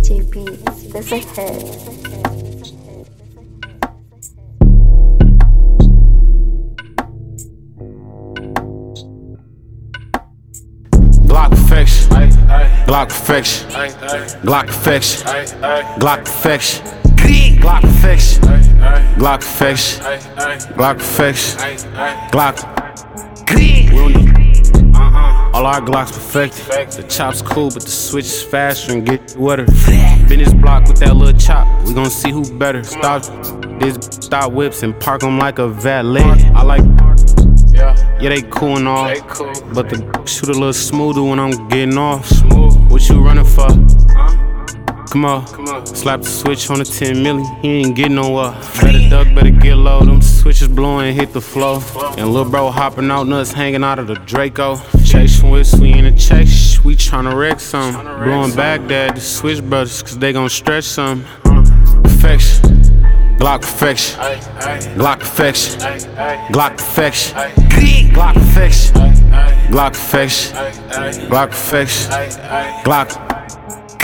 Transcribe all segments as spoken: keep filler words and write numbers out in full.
J Beats, this a hit. Glock perfection, Glock perfection, Glock perfection, Glock perfection, Glock perfection, Glock perfection, Glock perfection, Glock. We don't do all our Glocks perfected. The chop's cool, but the switch is faster and get wetter. Been this block with that little chop, we gon' see who better. Stop this, stop whips and park them like a valet. I like. Yeah, they cool and all, but the shoot a little smoother when I'm getting off. What you running for? Come on, slap the switch on the ten milli, he ain't getting nowhere. Better duck, better get low, them switches blowing, hit the flow. And lil' bro hopping out nuts, hanging out of the Draco. Chasing whips, we in the chase, we tryna wreck some. Blowing Baghdad, the switch brothers, cause they gon' stretch some. Perfection. Glock perfection, Glock perfection, Glock perfection, Glock perfection, Glock perfection, Glock perfection, Glock.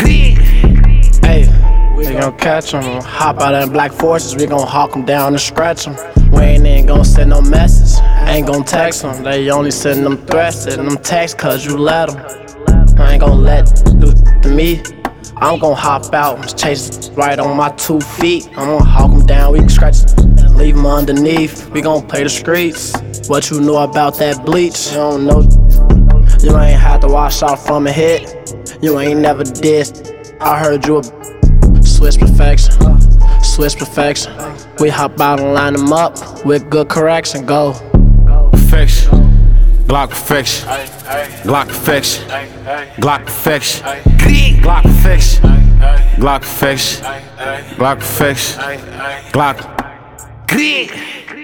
Hey, we gon' catch 'em, hop out in black forces, we gon' hawk 'em down and scratch 'em. We ain't even gon' send no message, ain't gon' text 'em. They only send them threats and them texts cause you let 'em. I ain't gon' let do to me. I'm gon' hop out, chase right on my two feet. I'm gon' hawk 'em down, we can scratch and leave 'em underneath. We gon' play the streets. What you know about that bleach? You don't know. You ain't had to wash off from a hit. You ain't never did. I heard you a switch perfection, switch perfection. We hop out and line 'em up with good correction. Go. Perfection, Glock perfection, Glock perfection, Glock perfection, Glock perfection, Glock perfection, Glock perfection, Glock.